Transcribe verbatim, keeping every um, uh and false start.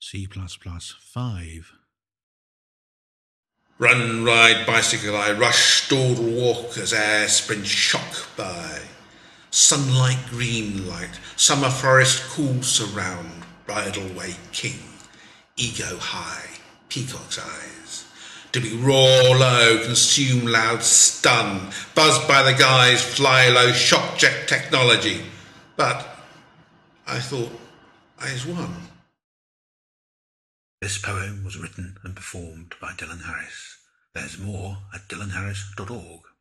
C plus plus five. Run, ride, bicycle, I rush, dawdle, walk as air sprint shock by. Sunlight, green light, summer forest, cool surround, bridal way king, ego high, peacock's eyes. To be raw, low, consume loud, stun, buzzed by the guys, fly low, shock jet technology. But I thought I was one. This poem was written and performed by Dylan Harris. There's more at dylan harris dot org.